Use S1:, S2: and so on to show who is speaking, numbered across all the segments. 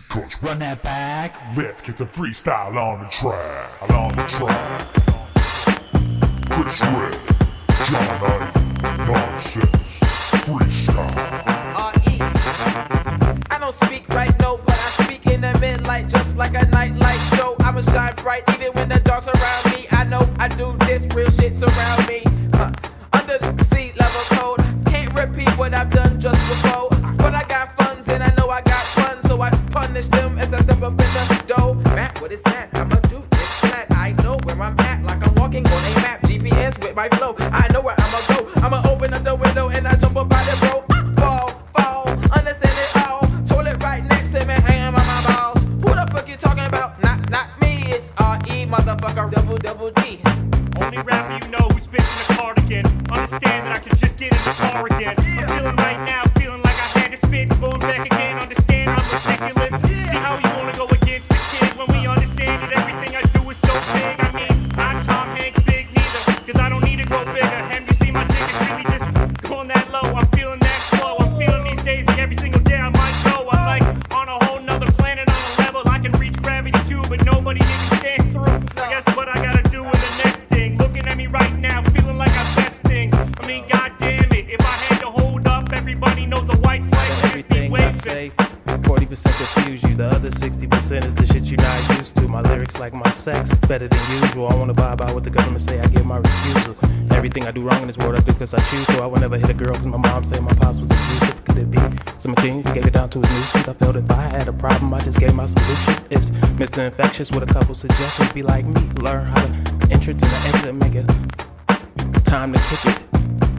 S1: Coach, run that back. Let's get some freestyle on the track. On the track. Chris Red, John Knight, Nonsense, freestyle.
S2: R.E. I don't speak right, no, but I speak in the midlight, just like a nightlight show. I'ma shine bright even when the dark's around me. I know I do this, real shit's around me. Under the sea level code, can't repeat what I've done just before. But I got funds and I know I got fun, so I punish them as I step up in the dough. Matt, what is that? I'ma do this flat. I know where I'm at, like I'm walking on a map. GPS with my flow, I know where I'ma go. I'ma open up the window and I jump up by the bro. Fall, understand it all. Toilet right next to me, hanging by my balls. Who the fuck you talking about? Not me, it's R.E. motherfucker, double D.
S3: Only rapper you know who's fixing a cardigan. Understand that I can just get in the car again. I'm feeling right now, feeling like I had to spit. Going back again, understand I'm ridiculous. See how you wanna go against the kid when we understand that everything I do is so big. I mean, not Tom Hanks big neither, cause I don't need to grow bigger. Have you seen my dick? It's really just going that low. I'm feeling that slow. I'm feeling these days like every single day I might go. I'm like on a whole nother planet, on a level I can reach gravity too, but nobody can stand through. I guess what I gotta do in the next thing. Looking at me right now, feeling like I best things. I mean, god damn it, if I had to hold up, everybody knows the white flag would just be
S4: Everything I
S3: waving.
S4: say, 40% confuse you. The other 60% is the shit you're not used to. My lyrics like my sex, better than usual. I wanna buy by what the government say, I give my refusal. Everything I do wrong in this world I do cause I choose to. I would never hit a girl cause my mom said my pops was abusive. Could it be some kings? He gave it down to his nuisance. I felt if I had a problem, I just gave my solution. It's Mr. Infectious with a couple suggestions. Be like me, learn how to entrance and the exit, make it time to kick it.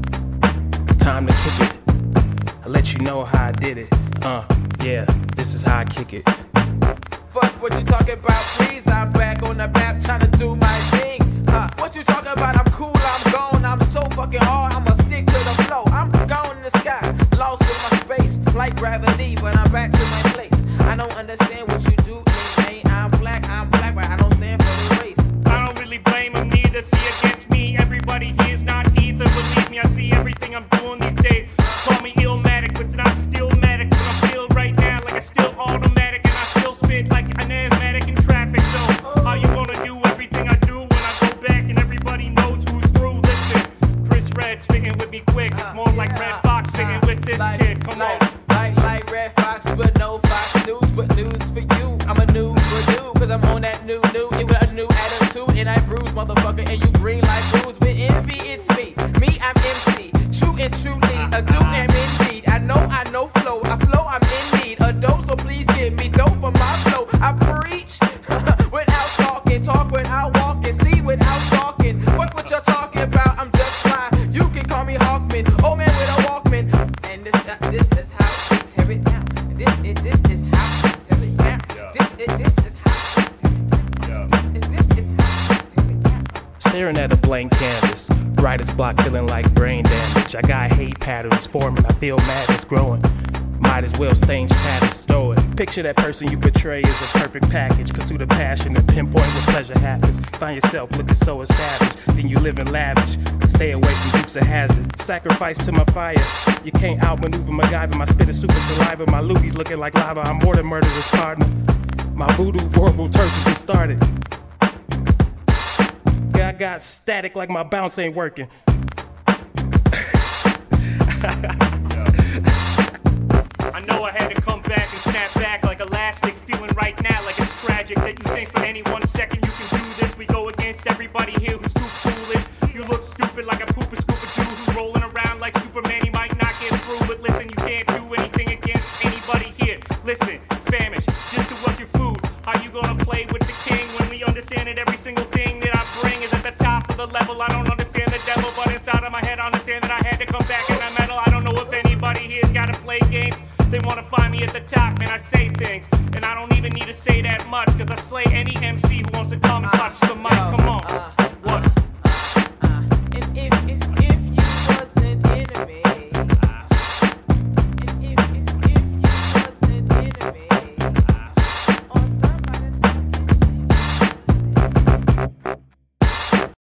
S4: Time to kick it. I let you know how I did it. Yeah, this is how I kick it.
S2: Fuck what you talking about, please. I'm back on the map trying to do my thing. What you talking about? I'm cool, I'm gone. I'm so fucking hard, I'ma stick to the flow. I'm gone in the sky, lost in my space, like gravity, but I'm back to my place. I don't understand what you do, man. I'm black, but I don't stand for the race.
S3: I don't really blame him neither. See, against me, everybody here's not neither. Believe me, I see everything I'm doing these days. Call me illmatic, but not stillmatic. But I feel right now like it's still automatic, and I still spit like an asthmatic in traffic. So how you gonna do everything I do when I go back and everybody knows who's through? Listen, Chris Red spitting with me quick. It's more like Red Fox spitting with this kid. Come on.
S2: Like Red Fox, but no Fox News. But news for you, I'm a new Purdue, cause I'm on that new, it with a new attitude. And I bruise, motherfucker, and you green like booze. With envy, it's me, I'm MC. True and truly, a do am indeed. I know flow, I'm in need. A dope, so please give me dope for my flow. I preach without talking, talk without walking, see without stalking. What you're talking about, I'm just fine. You can call me Hawkman, old man with a Walkman. And this is how we tear it down. This is how we tear it down. This is how we tear it down. This is how we tear it down.
S4: Staring at a blank canvas, writer's block feeling like brain damage. I got hate patterns forming, I feel madness growing. Might as well stain status, throw it. Picture that person you portray as a perfect package. Pursue the passion and pinpoint where pleasure happens. Find yourself looking so established, then you live in lavish. Stay away from groups of hazard. Sacrifice to my fire. You can't outmaneuver MacGyver. My spit is super saliva. My loogies looking like lava. I'm more than murderous partner. My voodoo horrible turkey just started. I got static like my bounce ain't working.
S3: I know I had to come back and snap back like elastic, feeling right now like it's tragic that you think for any 1 second you can do this. We go against everybody here who's too foolish. You look stupid like a pooper scooper dude who's rolling around like Superman. He might not get through, but listen, you can't do anything against anybody here. Listen, famish, just do what's your food. How you gonna play with the king when we understand that every single thing that I bring is at the top of the level? I don't understand the devil, but inside of my head I understand that I had to come back and I'm metal. I don't know if anybody here's gotta play games. They wanna find me at the top, man, I say things. And I don't even need to say that much, cause I slay any MC who wants to come and touch the mic, come on.